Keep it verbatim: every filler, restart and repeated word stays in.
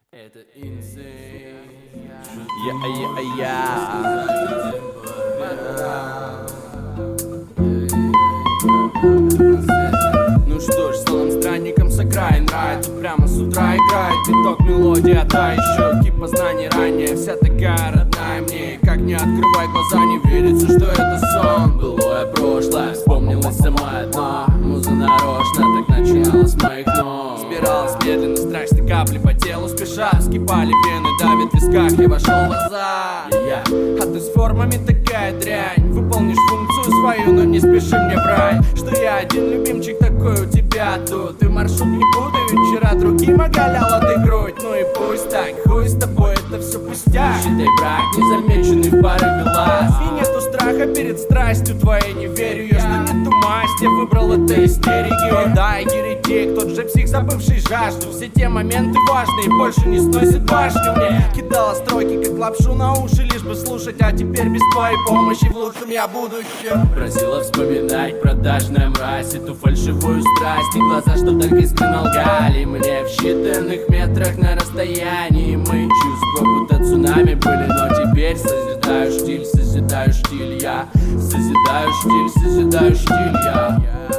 Это Insane. Я-я-я. Ну что ж, солом странником с окраин рай. Тут прямо с утра играет биток, мелодия, та еще кипа знаний ранее. Вся такая родная мне, и как не открывай глаза, не верится, что это сон. Былое прошлое, вспомнилось самое дно. Муза нарочно так начинала с моих ног. Сбиралась медленно, страсти капли по телу спеша. Вскипали вены, давит в висках, я вошел в азарт. Я, а ты с формами такая дрянь. Выполнишь функцию свою, но не спеши мне врать, что я один любимчик такой у тебя тут. Ты маршрут не путай, вчера другим оголяла ты грудь. Ну и пусть так, хуй с тобой, это все пустяк. Считай брак, незамеченный в порыве лаз. И нету страха перед страстью твоей, не верю я, что не ту масть, я выбрал это истерики. Да, еретик, тот же псих, забывший жажду. Все те моменты важные, больше не сносит башню мне. Кидала строки, как лапшу на уши, лишь бы слушать, а теперь без твоей помощи в лучшем я будущем. Просила вспоминать продажная мразь, эту фальшивую страсть, и глаза, что так искренне лгали мне в считанных метрах на расстоянии. Мы чувства будто цунами были, но теперь созидаю штиль, созидаю штиль я, созидаю штиль, созидаю штиль я.